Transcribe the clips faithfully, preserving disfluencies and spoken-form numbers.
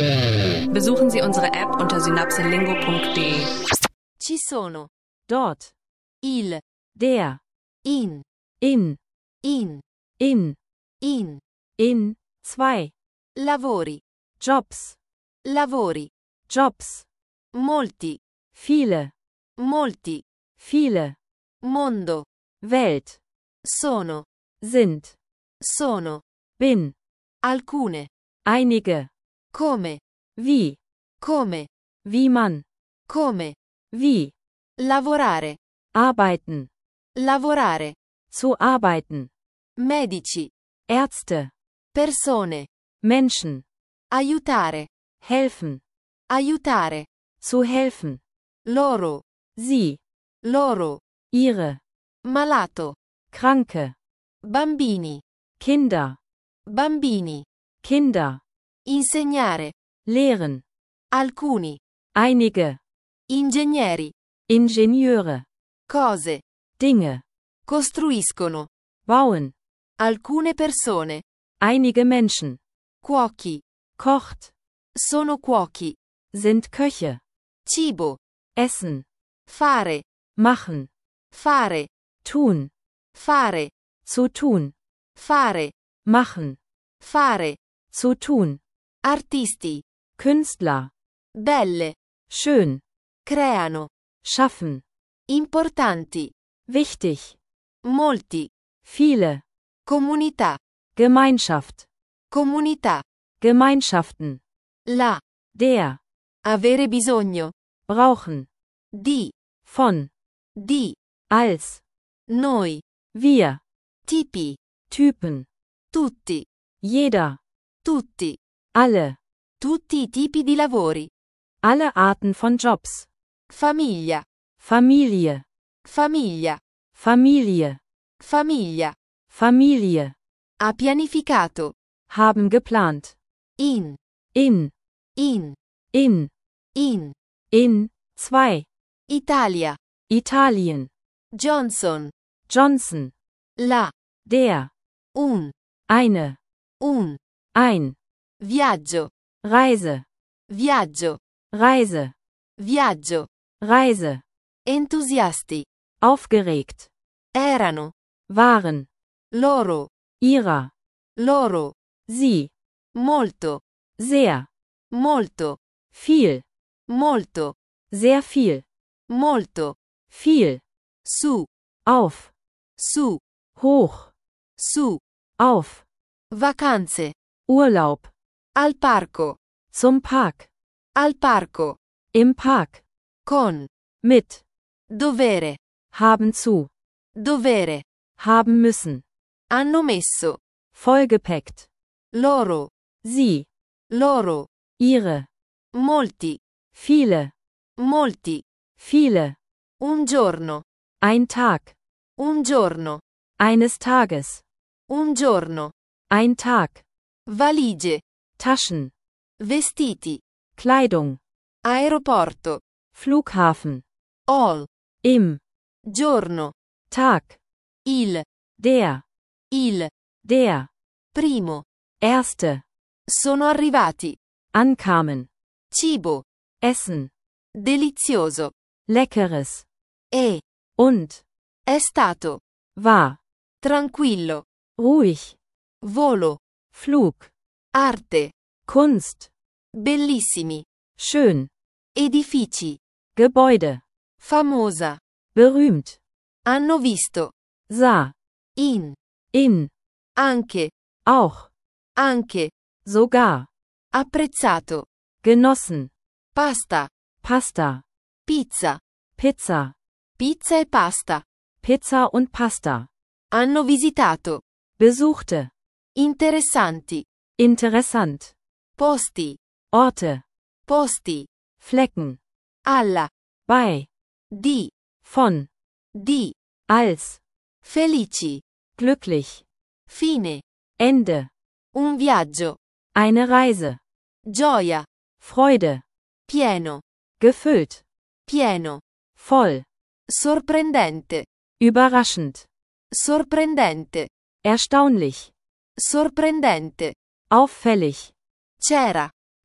Besuchen Sie unsere App unter synapselingo punkt de. Ci sono. Dort. Il. Der. In. In. In. In. In. In. Zwei. Lavori. Jobs. Lavori. Jobs. Molti. Viele. Molti. Viele. Mondo. Welt. Sono. Sind. Sono. Bin. Alcune. Einige. Come. Wie. Come. Wie man. Come. Wie. Lavorare. Arbeiten. Lavorare. Zu arbeiten. Medici. Ärzte. Persone. Menschen. Aiutare. Helfen. Aiutare. Zu helfen. Loro. Sie. Loro. Ihre. Malato. Kranke. Bambini. Kinder. Bambini. Kinder. Insegnare. Lehren. Alcuni. Einige. Ingegneri. Ingenieure. Cose. Dinge. Costruiscono. Bauen. Alcune persone. Einige Menschen. Cuochi. Kocht. Sono cuochi. Sind Köche. Cibo. Essen. Fare. Machen. Fare. Tun. Fare. Zu tun. Fare. Machen. Fare. Zu tun. Artisti. Künstler. Belle. Schön. Creano. Schaffen. Importanti. Wichtig. Molti. Viele. Comunità. Gemeinschaft. Comunità. Gemeinschaften. La. Der. Avere bisogno. Brauchen. Di. Von. Di. Als. Noi. Wir. Tipi. Typen. Tutti. Jeder. Tutti. Alle. Tutti i tipi di lavori. Alle Arten von Jobs. Famiglia. Familie. Famiglia. Familie. Famiglia. Familie. Ha pianificato. Haben geplant. In. In. In. In. In. In. Zwei. Italia. Italien. Johnson. Johnson. La. Der. Un. Eine. Un. Ein. Viaggio. Reise. Viaggio. Reise. Viaggio. Reise. Entusiasti. Aufgeregt. Erano. Waren. Loro. Ihrer. Loro. Sie. Molto. Sehr. Molto. Viel. Molto. Sehr viel. Molto. Viel. Su. Auf. Su. Hoch. Su. Auf. Vacanze. Urlaub. Al parco. Zum Park. Al parco. Im Park. Con. Mit. Dovere. Haben zu. Dovere. Haben müssen. Hanno messo. Vollgepackt. Loro. Sie. Loro. Ihre. Molti. Viele. Molti. Viele. Un giorno. Ein Tag. Un giorno. Eines Tages. Un giorno. Ein Tag. Valigie. Taschen. Vestiti. Kleidung. Aeroporto. Flughafen. All. Im. Giorno. Tag. Il. Der. Il. Der. Primo. Erste. Sono arrivati. Ankamen. Cibo. Essen. Delizioso. Leckeres. E. Und. È stato. War. Tranquillo. Ruhig. Volo. Flug. Arte. Kunst. Bellissimi. Schön. Edifici. Gebäude. Famosa. Berühmt. Hanno visto. Sah. In. In. Anche. Auch. Anche. Sogar. Apprezzato. Genossen. Pasta. Pasta. Pizza. Pizza. Pizza e pasta. Pizza und Pasta. Hanno visitato. Besuchte. Interessanti. Interessant. Posti. Orte. Posti. Flecken. Alla. Bei. Di. Von. Di. Als. Felici. Glücklich. Fine. Ende. Un viaggio. Eine Reise. Gioia. Freude. Pieno. Gefüllt. Pieno. Voll. Sorprendente. Überraschend. Sorprendente. Erstaunlich. Sorprendente. Auffällig. C'era.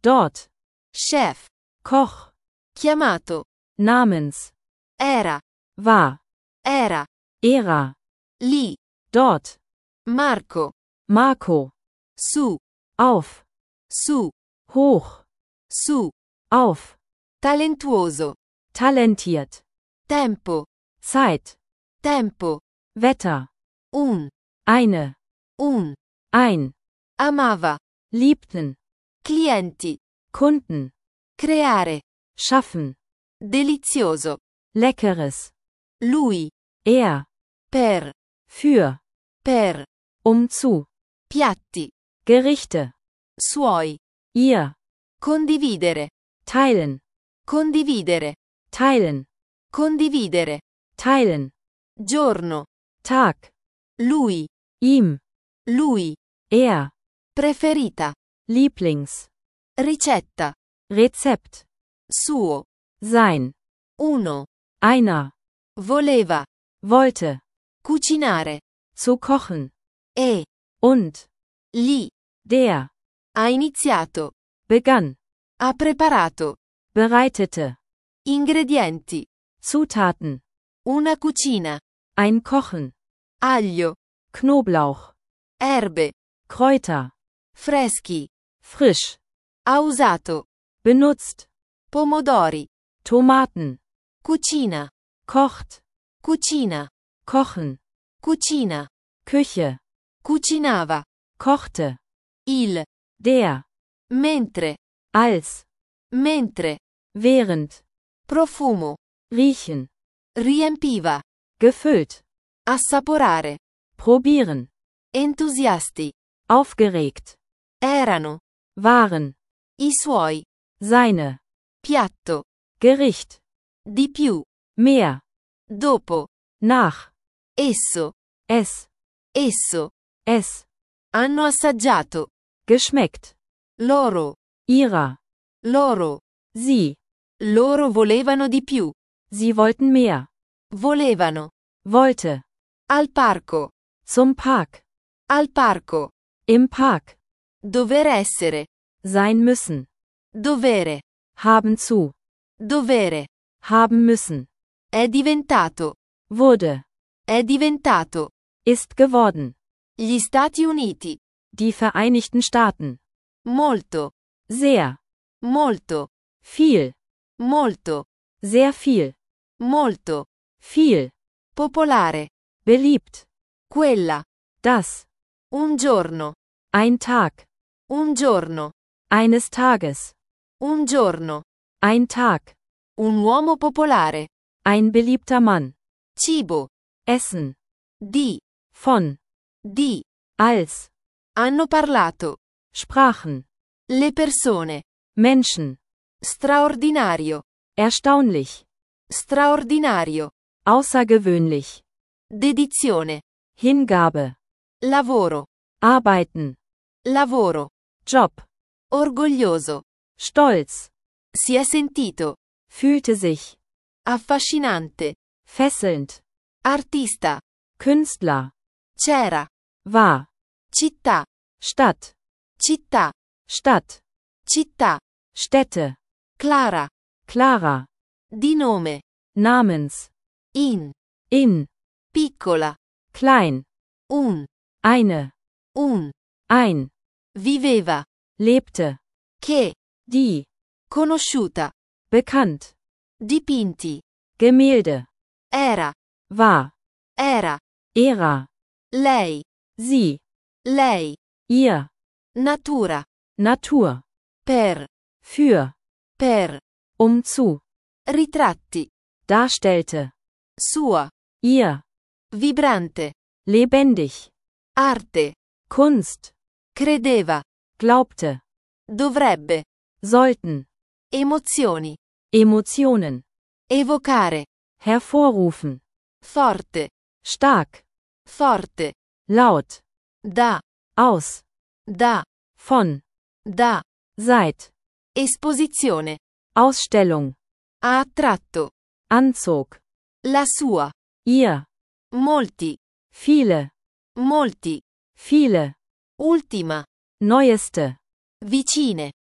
dort, chef, Koch, chiamato, namens, era, war, era, Ära, lì, dort, Marco, Marco, su, auf, su, hoch, su, auf, talentuoso, talentiert, tempo, Zeit, tempo, Wetter, un, eine, un, ein, amava, liebten, clienti, Kunden, creare, schaffen, delizioso, leckeres, lui, er, per, für, per, um zu, piatti, Gerichte, suoi, ihr, condividere, teilen, condividere, teilen, condividere, teilen, giorno, Tag, lui, ihm, lui, er, preferita, Lieblings, ricetta, Rezept, suo, sein, uno, einer, voleva, wollte, cucinare, zu kochen, e, und, lì, der, ha iniziato, begann, ha preparato, bereitete, ingredienti, Zutaten, una cucina, ein Kochen, aglio, Knoblauch, erbe, Kräuter, freschi, frisch, ha usato, benutzt, pomodori, Tomaten, cucina, kocht, cucina, kochen, cucina, Küche, cucinava, kochte, il, der, mentre, als, mentre, während, profumo, riechen, riempiva, gefüllt, assaporare, probieren, entusiasti, aufgeregt, erano, waren, i suoi, seine, piatto, Gericht, di più, mehr, dopo, nach, esso, es, esso, es, hanno assaggiato, geschmeckt, loro, ihrer, loro, sie, loro volevano di più, sie wollten mehr, volevano, wollte, al parco, zum Park, al parco, im Park, dover essere, sein müssen, dovere, haben zu, dovere, haben müssen, è diventato, wurde, è diventato, ist geworden, gli Stati Uniti, die Vereinigten Staaten, molto, sehr, molto, viel, molto, sehr viel, molto, viel, popolare, beliebt, quella, das, un giorno, ein Tag, un giorno, eines Tages, un giorno, ein Tag, un uomo popolare, ein beliebter Mann, cibo, Essen, di, von, di, als, hanno parlato, sprachen, le persone, Menschen, straordinario, erstaunlich, straordinario, außergewöhnlich, dedizione, Hingabe, lavoro, arbeiten, lavoro, Job, orgoglioso, stolz, si è sentito, fühlte sich, affascinante, fesselnd, artista, Künstler, c'era, war, città, Stadt, città, Stadt, città, Städte, Clara, Clara, di nome, namens, in, in, piccola, klein, un, eine, un, ein, viveva, lebte, che, die, conosciuta, bekannt, dipinti, Gemälde, era, war, era, Ära, lei, sie, lei, ihr, natura, Natur, per, für, per, um zu, ritratti, darstellte, sua, ihr, vibrante, lebendig, arte, Kunst, credeva, glaubte, dovrebbe, sollten, emozioni, Emotionen, evocare, hervorrufen, forte, stark, forte, laut, da, aus, da, von, da, seit, esposizione, Ausstellung, ha attratto, anzog, la sua, ihr, molti, viele, molti, viele, ultima, neueste, vicine,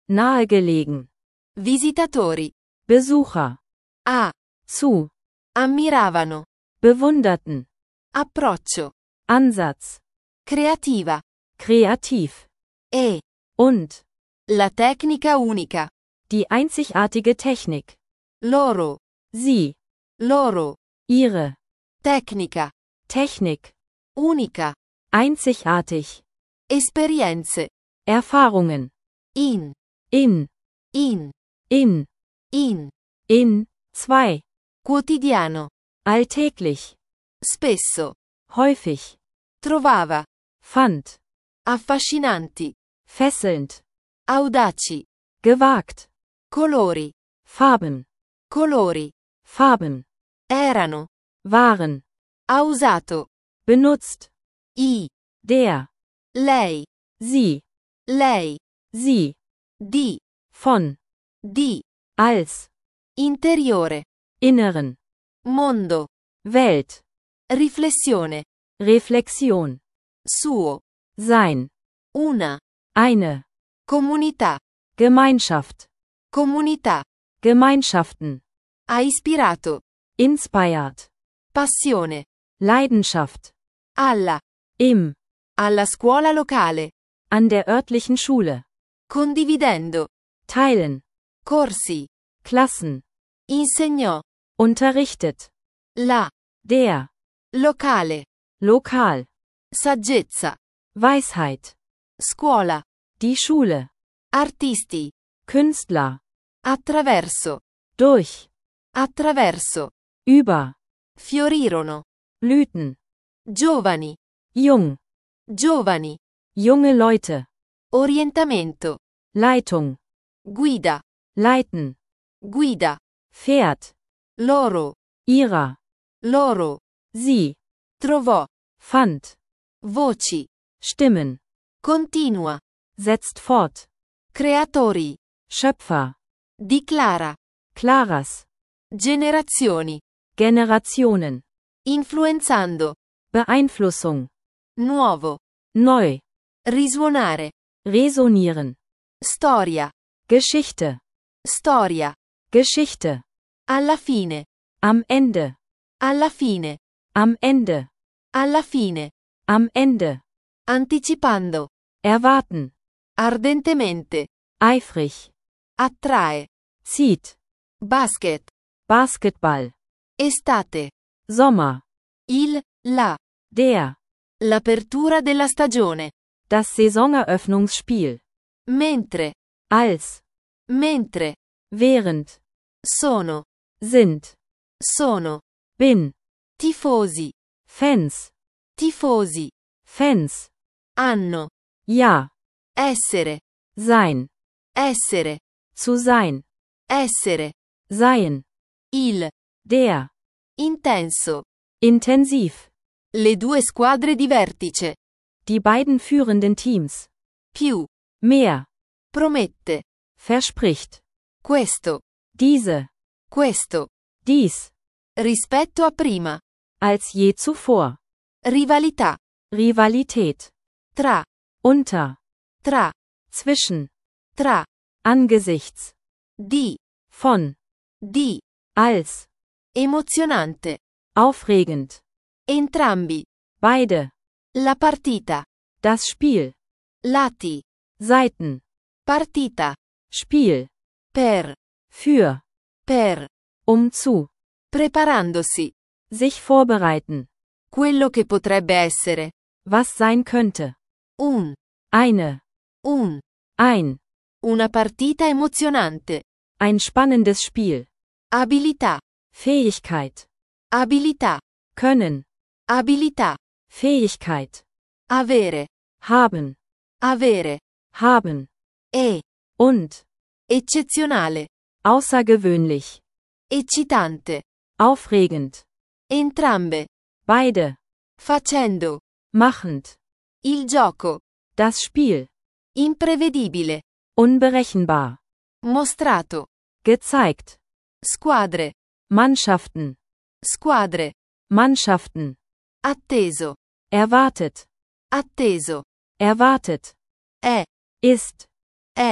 nahegelegen, Visitatori. Besucher, A. zu, Ammiravano. bewunderten, Approccio. Ansatz, Creativa. kreativ, E. und, La tecnica unica. die einzigartige Technik, Loro. sie, Loro. ihre, Tecnica. Technik, Unica. einzigartig, Esperienze. Erfahrungen, In. in, In. in, In. in, zwei, Quotidiano. alltäglich, Spesso. häufig, Trovava. fand, Affascinanti. fesselnd, Audaci. gewagt, Colori. Farben, Colori. Farben, Erano. waren, Ha usato. benutzt, I. der, Lei. sie, Lei. sie, Di. von, Di. als, Interiore. inneren, Mondo. Welt, Riflessione. Reflexion, Suo. sein, Una. eine, Comunità. Gemeinschaft, Comunità. Gemeinschaften, Ha ispirato. inspired, Passione. Leidenschaft, Alla. im, Alla scuola locale. an der örtlichen Schule, Condividendo. teilen, Corsi. Klassen, Insegnò. unterrichtet, La. der, Locale. lokal, Saggezza. Weisheit, Scuola. die Schule, Artisti. Künstler, Attraverso. durch, Attraverso. über, Fiorirono. blühten, Giovani. jung, Giovani. junge Leute, Orientamento. Leitung, Guida. leiten, Guida. Pferd, Loro. ihrer, Loro. sie, Trovò. fand, Voci. Stimmen, Continua. setzt fort, Creatori. Schöpfer, Dichiara. Claras, Generazioni. Generationen, Influenzando. Beeinflussung, Nuovo. neu, Risuonare. resonieren, Storia. Geschichte, Storia. Geschichte, Alla fine. am Ende, Alla fine. am Ende, Alla fine. am Ende, Anticipando. erwarten, Ardentemente. eifrig, Attrae. zieht, Basket. Basketball, Estate. Sommer, Il. La. der, L'apertura della stagione. das Saisoneröffnungsspiel, Mentre. als, Mentre. während, Sono. sind, Sono. bin, Tifosi. Fans, Tifosi. Fans, Anno. ja, Essere. sein, Essere. zu sein, Essere. seien, Il. der, Intenso. intensiv, Le due squadre di vertice. die beiden führenden Teams, Più. mehr, Promette. verspricht, Questo. diese, Questo. dies, Rispetto a prima. als je zuvor, Rivalità. Rivalität, Tra. unter, Tra. zwischen, Tra. angesichts, Di. von, Di. als, Emozionante. aufregend, Entrambi. beide, La partita. das Spiel, Lati. Seiten, Partita. Spiel, Per. für, Per. um zu, Preparandosi. sich vorbereiten, Quello che potrebbe essere. was sein könnte, Un. eine, Un. ein, Una partita emozionante. ein spannendes Spiel, Abilità. Fähigkeit, Abilità. können, Abilità. Fähigkeit, Avere. haben, Avere. haben, E. und, Eccezionale. außergewöhnlich, Eccitante. aufregend, Entrambe. beide, Facendo. machend, Il gioco. das Spiel, Imprevedibile. unberechenbar, Mostrato. gezeigt, Squadre. Mannschaften, Squadre. Mannschaften, Atteso. erwartet, Atteso. erwartet, È. ist, È.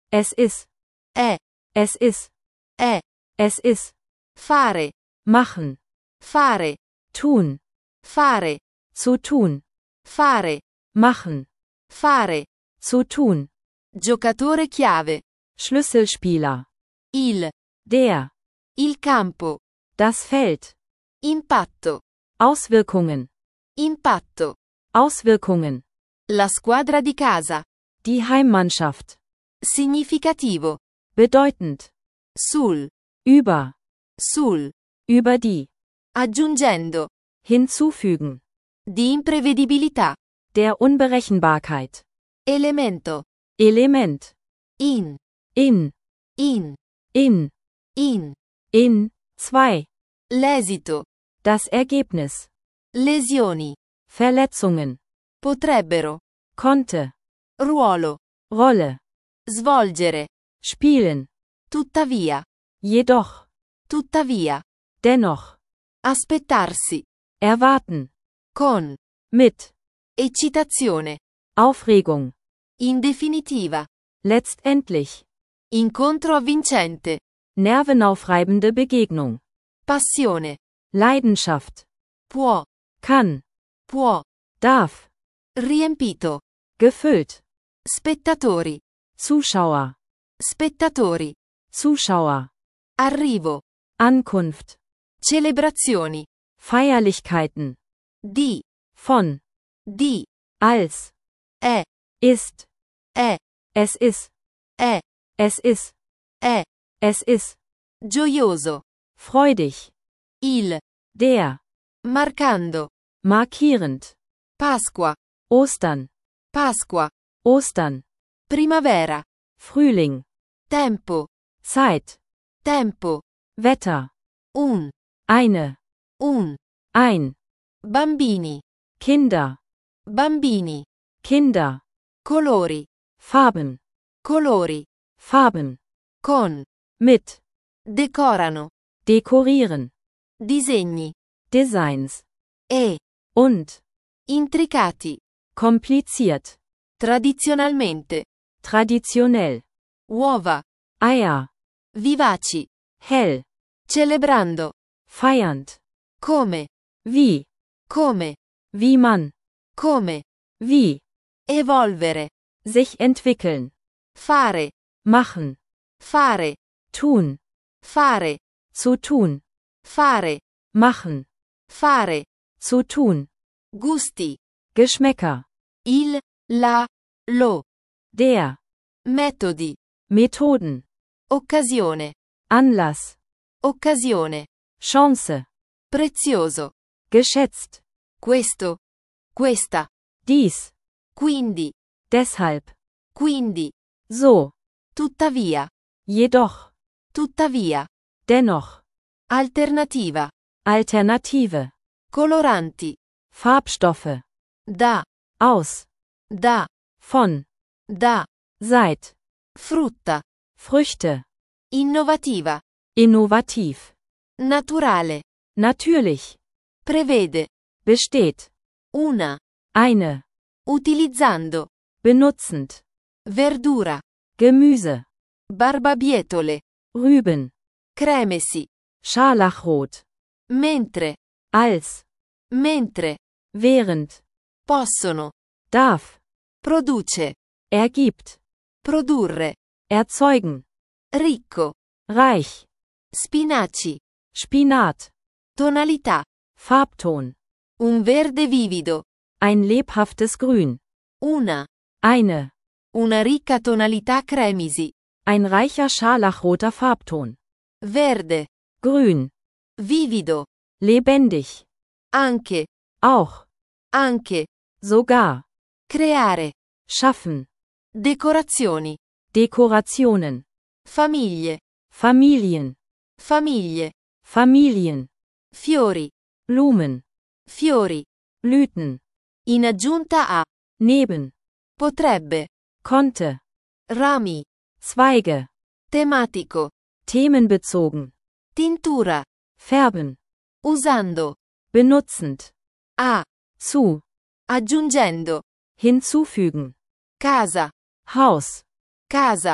Es ist. È. Es ist. È. Es ist. Fare. Machen. Fare. Tun. Fare. Zu tun. Fare. Machen. Fare. Zu tun. Giocatore chiave. Schlüsselspieler. Il. Der. Il campo. Das Feld. Impatto. Auswirkungen. Impatto. Auswirkungen. La squadra di casa. Die Heimmannschaft. Significativo. Bedeutend. Sul. Über. Sul. Über die. Aggiungendo. Hinzufügen. Di imprevedibilità. Der Unberechenbarkeit. Elemento. Element. In. In. In. In. In. In. Zwei. L'esito. Das Ergebnis. Lesioni. Verletzungen. Potrebbero. Konnte. Ruolo. Rolle. Svolgere. Spielen. Tuttavia. Jedoch. Tuttavia. Dennoch. Aspettarsi. Erwarten. Con. Mit. Eccitazione. Aufregung. In definitiva. Letztendlich. Incontro avvincente. Nervenaufreibende Begegnung. Passione. Leidenschaft. Può. Kann. Può. Darf. Riempito. Gefüllt. Spettatori. Zuschauer. Spettatori. Zuschauer. Arrivo. Ankunft. Celebrazioni. Feierlichkeiten. Di. Von. Di. Als. È. Ist. È. Es ist. È. Es ist. È. Es ist. Gioioso. Freudig. Il. Der. Marcando. Markierend. Pasqua. Ostern. Pasqua. Ostern. Primavera. Frühling. Tempo. Zeit. Tempo. Wetter. Un. Eine. Un. Ein. Bambini. Kinder. Bambini. Kinder. Colori. Farben. Colori. Farben. Con. Mit. Decorano. Dekorieren. Disegni. Designs. E. Und. Intricati. Kompliziert. Tradizionalmente. Traditionell. Uova. Eier. Vivaci. Hell. Celebrando. Feiernd. Come. Wie. Come. Wie man. Come. Wie. Evolvere. Sich entwickeln. Fare. Machen. Fare. Tun. Fare. Zu tun. Fare. Machen. Fare. Zu tun. Gusti. Geschmäcker. Il. La. Lo. Der. Metodi. Methoden. Occasione. Anlass. Occasione. Chance. Prezioso. Geschätzt. Questo. Questa. Dies. Quindi. Deshalb. Quindi. So. Tuttavia. Jedoch. Tuttavia. Dennoch. Alternativa. Alternative. Coloranti. Farbstoffe. Da. Aus. Da. Von. Da. Seit. Frutta. Früchte. Innovativa. Innovativ. Naturale. Natürlich. Prevede. Besteht. Una. Eine. Utilizzando. Benutzend. Verdura. Gemüse. Barbabietole. Rüben. Cremesi. Scharlachrot. Mentre. Als. Mentre. Während. Possono. Darf. Produce. Ergibt. Produrre. Erzeugen. Ricco. Reich. Spinaci. Spinat. Tonalità. Farbton. Un verde vivido. Ein lebhaftes Grün. Una. Eine. Una ricca tonalità cremisi. Ein reicher scharlachroter Farbton. Verde. Grün. Vivido. Lebendig. Anche. Auch. Anche. Sogar. Creare. Schaffen. Decorazioni. Dekorationen. Famiglie. Familien. Famiglie. Familien. Fiori. Blumen. Fiori. Blüten. In aggiunta a. Neben. Potrebbe. Konnte. Rami. Zweige. Tematico. Themenbezogen. Tintura. Färben. Usando. Benutzend. A. Zu. Aggiungendo. Hinzufügen. Casa. Haus. Casa.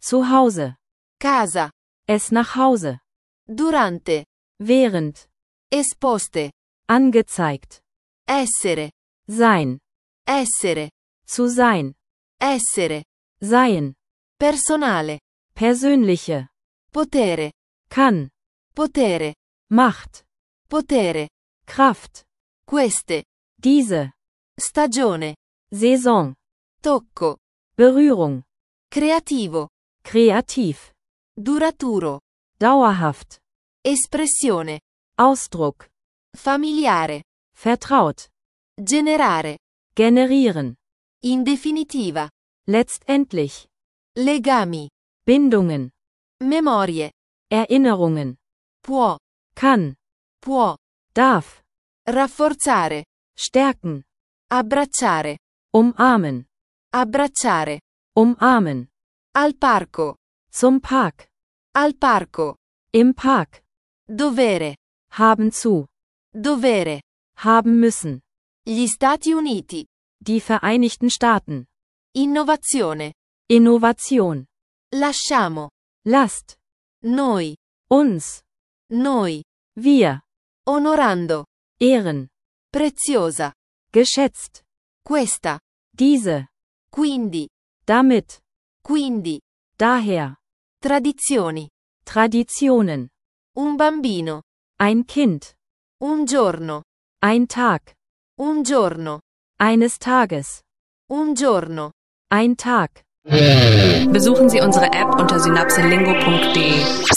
Zu Hause. casa, Es nach Hause. durante, Während. esposte, Angezeigt. essere, Sein. essere, Zu sein. essere, Seien. personale, Persönliche. potere, Kann. potere, Macht. potere, Kraft. queste, Diese. stagione, Saison. tocco, Berührung. creativo, Kreativ. duraturo, Dauerhaft. espressione, Ausdruck. familiare, Vertraut. generare, Generieren. in definitiva, Letztendlich. legami, Bindungen. memorie, Erinnerungen. può, Kann. può, Darf. rafforzare, Stärken. abbracciare, Umarmen. abbracciare, Umarmen. al parco, Zum Park. al parco, Im Park. dovere, Haben zu. dovere, Haben müssen. gli Stati Uniti, Die Vereinigten Staaten. innovazione, Innovation. lasciamo, Lasst. noi, Uns. noi, Wir. onorando, Ehren. preziosa, Geschätzt. questa, Diese. quindi, Damit. quindi, Daher. tradizioni, Traditionen. un bambino, Ein Kind. un giorno, Ein Tag. un giorno, Eines Tages. un giorno. Ein Tag. Besuchen Sie unsere App unter synapselingo punkt de.